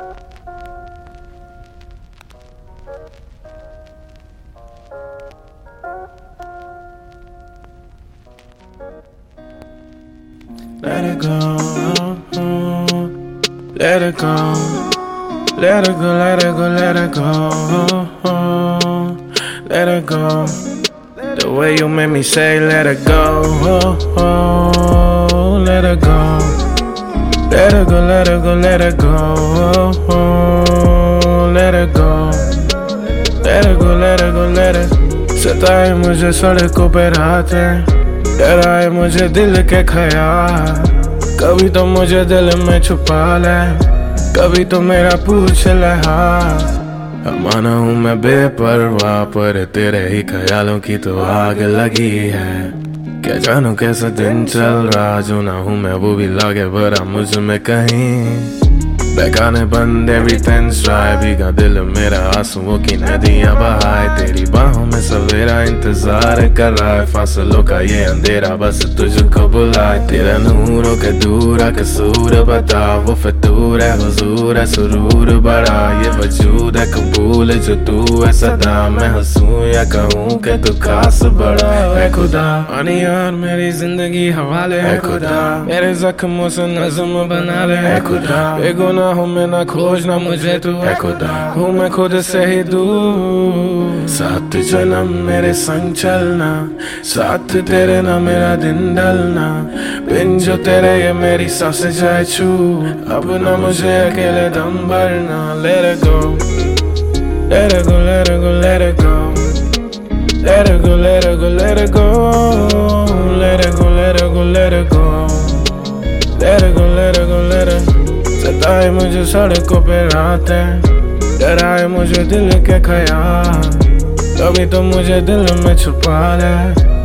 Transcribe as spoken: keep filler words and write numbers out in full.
Let it go, let it go, let it go, let it go, let it go, let it go. The way you make me say let it go, let it go, let it go, let it go, let it go, let it go, let it go, let it go, let it. सताए मुझे सड़कों पे रातें, डराए मुझे दिल के ख्याल, कभी तो मुझे दिल में छुपा ले, कभी तो मेरा पूछ ले हाल। माना हूँ मैं बेपरवाह पर तेरे ही ख्यालों की तो आग लगी है। क्या जानूं कैसा दिन चल रहा, जो ना हूँ मैं वो भी लागे भरा मुझ में कहीं। बेगाने बंद everything's right, भीगा दिल मेरा आंसुओं की नदियां बहाए। तेरी बाहों में सवेरा इंतजार कर रहा है, फासलों का ये अंधेरा बस तुझको बुलाए। तेरा नूरों के दूर कसूर बता, वो फितूर है हुजूर है सुरूर बड़ा। ये वजूद है कबूल जो तू है सदा, मैं हंसूं या कहूँ कि तू खास बड़ा है खुदा। पानी और मेरी जिंदगी हवाले है खुदा, मेरे जख्मों से नज़्म बना ले है खुदा। बेगुनाह हूँ मैं ना खोजना मुझे तू है खुदा, हूँ मैं खुद से ही दूर। सात जन्म मेरे संग चलना, साथ तेरे ना मेरा दिन ढलना, बिन जो तेरे ये मेरी सांसें जाए छू, अब ना मुझे अकेले दम भरना। Let it go, let it go, let it go, let it go, let it go, let it go, let it go, let it go, let it go, let it go, let it go, let it go, let it. सताए मुझे सड़कों पे रातें, डराए मुझे दिल के ख्याल, कभी तो मुझे दिल में छुपा ले,